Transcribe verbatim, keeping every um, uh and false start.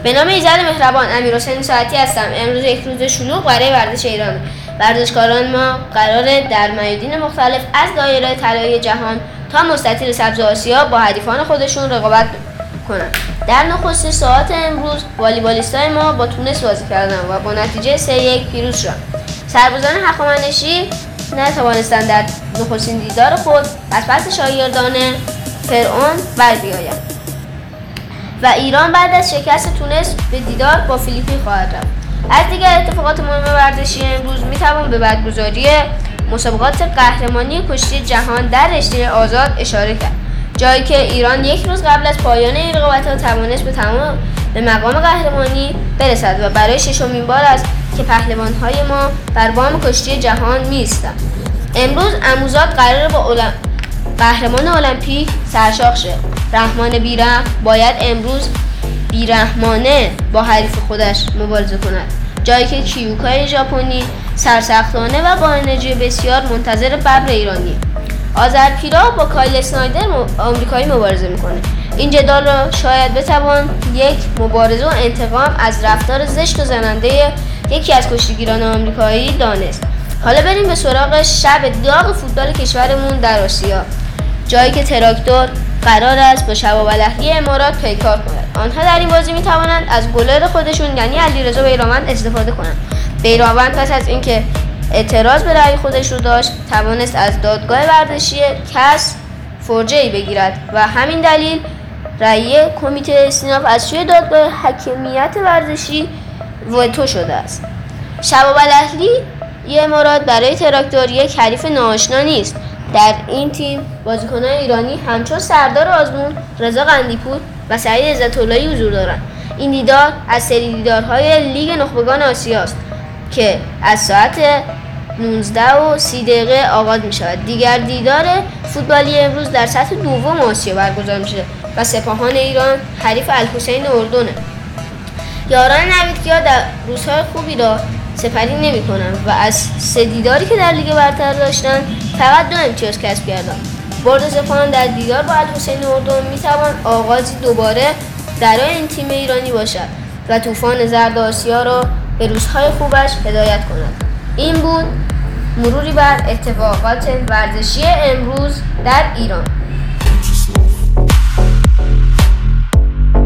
به نام ایزد مهربان، امیرحسین ساعتی هستم. امروز یک روز شلوغ برای ورزش ایران. ورزشکاران ما قراره در میادین مختلف از دایره طلایی جهان تا مستطیل سبز آسیا با حریفان خودشون رقابت کنند. در نخستین ساعات امروز والیبالیستای ما با تونس بازی کردند و با نتیجه سه یک پیروز شدند. سربازان هخامنشی نتوانستند در نخستین دیدار خود از پس شاگردان فرعون بر بیایند و ایران بعد از شکست تونس به دیدار با فیلیپین خواهد رفت. از دیگر اتفاقات مهم ورزشی امروز میتوان به برگزاری مسابقات قهرمانی کشتی جهان در رشته آزاد اشاره کرد، جایی که ایران یک روز قبل از پایان این رقابت‌ها توانست به تمام به مقام قهرمانی برسد و برای ششمین بار است که پهلوان‌های ما بر بام کشتی جهان می‌ایستند. امروز عموزاد قرار با اولم... قهرمان المپیک سرشاخ شه. رحمان بیرحم باید امروز بیرحمانه با حریف خودش مبارزه کند، جایی که کیوکای ژاپنی سرسختانه و با انرژی بسیار منتظر ببر ایرانی. آذرپیرا با کایل اسنایدر آمریکایی مبارزه میکنه. این جدال را شاید بتوان یک مبارزه و انتقام از رفتار زشت و زننده یکی از کشتیگیران آمریکایی دانست. حالا بریم به سراغ شب داغ فوتبال کشورمون در آسیا، جایی که تراکتور قرار است با شباب الاهلی امارات پیکار کند. آنها در این بازی می توانند از گلر خودشون یعنی علیرضا بیرانوند استفاده کنند. بیرانوند پس از اینکه اعتراض به رأی خودش رو داشت، توانست از دادگاه ورزشی کس فرجه‌ای بگیرد و همین دلیل رأی کمیته استیناف از سوی دادگاه حاکمیت ورزشی وتو شده است. شباب الاهلی امارات برای تراکتور یک حریف ناآشنا نیست. در این تیم بازیکنان ایرانی همچون سردار آزمون، رضا قندیپور و سعید عزت‌اللهی حضور دارند. این دیدار از سری دیدارهای لیگ نخبگان آسیا است که از ساعت نوزده و سی دقیقه آغاز می شود. دیگر دیدار فوتبالی امروز در سطح دوم آسیا برگزار می شود و سپاهان ایران حریف الحسین اردنه. یاران نویدکیا در روزهای خوبی را سپری نمی کنند و از سه دیداری که در لیگ برتر داشتند فقط دو امتیاز کسب کردند. برد سپاهان در دیدار با الحسین اردن می توان آغازی دوباره برای این تیم ایرانی باشد و طوفان زرد آسیا را به روزهای خوبش هدایت کند. این بود مروری بر اتفاقات ورزشی امروز در ایران.